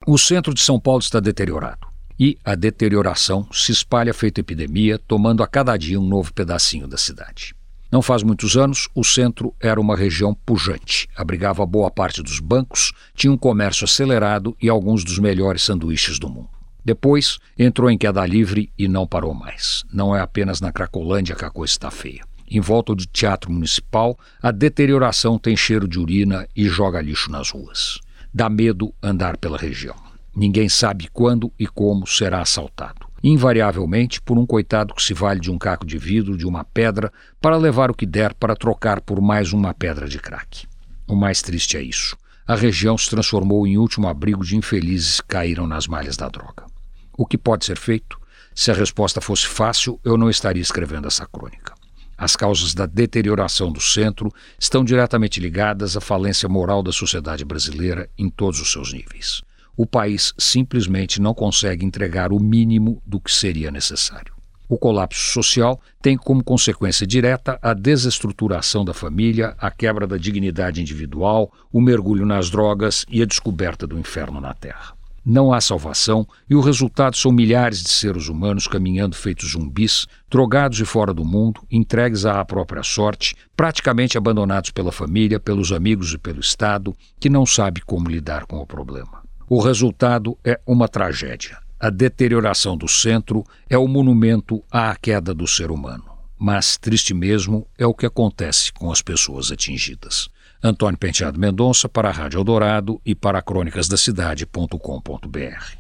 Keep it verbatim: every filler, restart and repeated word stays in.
O centro de São Paulo está deteriorado e a deterioração se espalha feito epidemia, tomando a cada dia um novo pedacinho da cidade. Não faz muitos anos, o centro era uma região pujante, abrigava boa parte dos bancos, tinha um comércio acelerado e alguns dos melhores sanduíches do mundo. Depois, entrou em queda livre e não parou mais. Não é apenas na Cracolândia que a coisa está feia. Em volta do Teatro Municipal, a deterioração tem cheiro de urina e joga lixo nas ruas. Dá medo andar pela região. Ninguém sabe quando e como será assaltado. Invariavelmente por um coitado que se vale de um caco de vidro, de uma pedra, para levar o que der para trocar por mais uma pedra de crack. O mais triste é isso. A região se transformou em último abrigo de infelizes que caíram nas malhas da droga. O que pode ser feito? Se a resposta fosse fácil, eu não estaria escrevendo essa crônica. As causas da deterioração do centro estão diretamente ligadas à falência moral da sociedade brasileira em todos os seus níveis. O país simplesmente não consegue entregar o mínimo do que seria necessário. O colapso social tem como consequência direta a desestruturação da família, a quebra da dignidade individual, o mergulho nas drogas e a descoberta do inferno na Terra. Não há salvação e o resultado são milhares de seres humanos caminhando feitos zumbis, drogados e fora do mundo, entregues à própria sorte, praticamente abandonados pela família, pelos amigos e pelo Estado, que não sabe como lidar com o problema. O resultado é uma tragédia. A deterioração do centro é o monumento à queda do ser humano. Mas triste mesmo é o que acontece com as pessoas atingidas. Antônio Penteado Mendonça para a Rádio Eldorado e para crônicas da cidade ponto com ponto br.